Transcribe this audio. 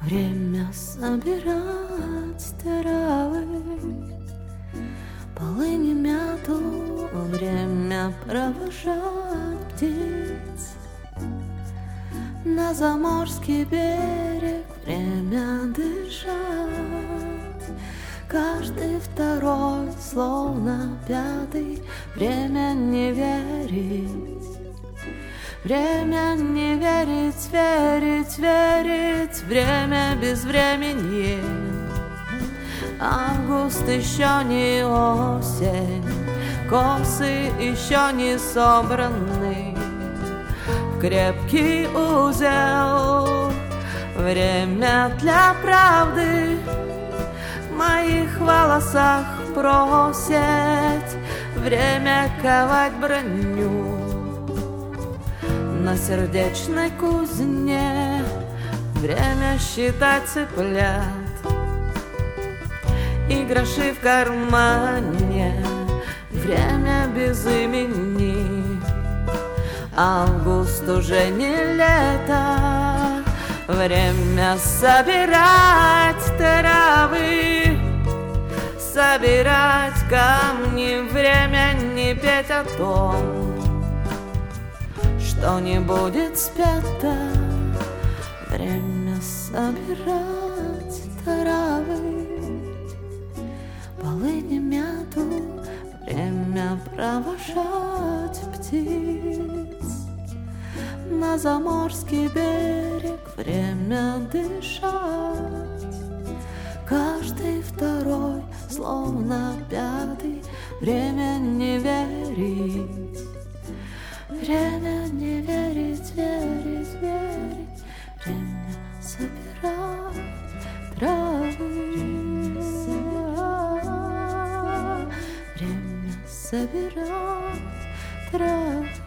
Время собирать травы, полыни, мяту, время провожать птиц. На заморский берег время дышать, каждый второй, словно пятый, время не верить. Время не верить, верить, верить, время без времени. Август еще не осень, косы еще не собраны в крепкий узел. Время для правды в моих волосах просит, время ковать броню на сердечной кузне, время считать цыплят и гроши в кармане, время без имени. Август уже не лето, время собирать травы, собирать камни, время не петь о том, что не будет спето. Время собирать травы, полыни, мяту, время провожать птиц. На заморский берег время дышать, каждый второй, словно пятый, время не верить. Время не верить, верить, верить, время собирать травы, время собирать травы.